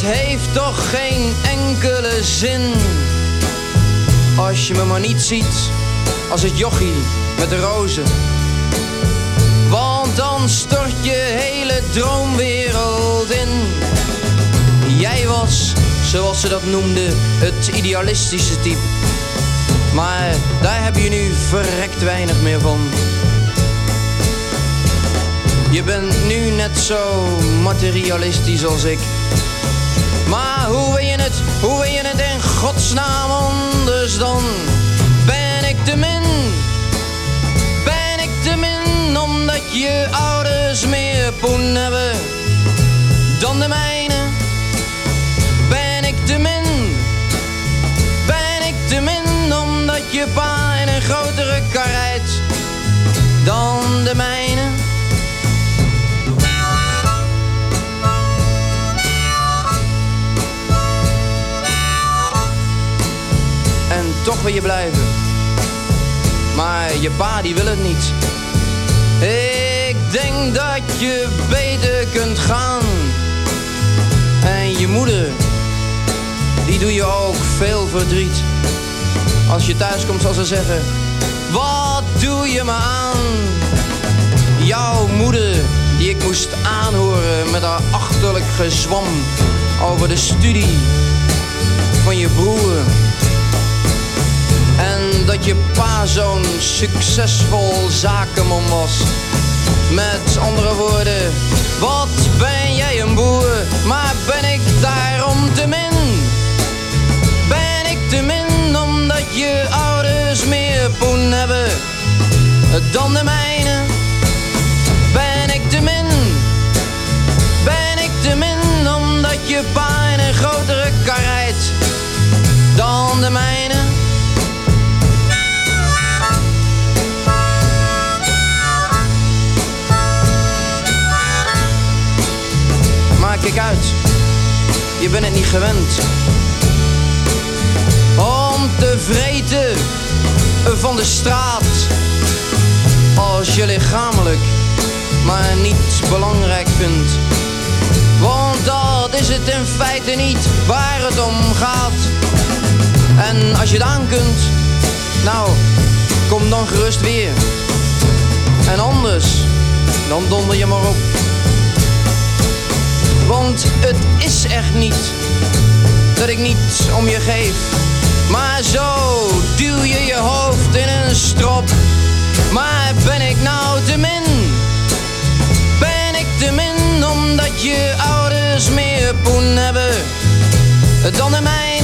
heeft toch geen enkele zin als je me maar niet ziet als het jochie met de rozen. Want dan stort je hele droomwereld in. Jij was, zoals ze dat noemden, het idealistische type. Maar daar heb je nu verrekt weinig meer van. Je bent nu net zo materialistisch als ik. Maar hoe wil je het in godsnaam anders dan? Ben ik te min? Ben ik te min omdat je ouders meer poen hebben dan de mijne? Ben ik te min? Ben ik te min omdat je pa in een grotere kar rijdt dan de mijne? En toch wil je blijven, maar je pa die wil het niet. Ik denk dat je beter kunt gaan. En je moeder, die doe je ook veel verdriet. Als je thuis komt zal ze zeggen, wat doe je me aan? Jouw moeder, die ik moest aanhoren met haar achterlijk gezwam over de studie van je broer. En dat je pa zo'n succesvol zakenman was. Met andere woorden, wat ben jij een boer, maar ben ik daarom te min? Ben ik te min omdat je ouders meer poen hebben dan de mijne? Ben ik te min? Ben ik te min omdat je pa in een grotere kar rijdt dan de mijne? Maar kijk uit, je bent het niet gewend om te vreten van de straat als je lichamelijk maar niet belangrijk vindt. Want dat is het in feite niet waar het om gaat. En als je het aan kunt, nou, kom dan gerust weer. En anders, dan donder je maar op. Want het is echt niet dat ik niet om je geef, maar zo duw je je hoofd in een strop. Maar ben ik nou te min? Ben ik te min omdat je ouders meer poen hebben dan de mijne?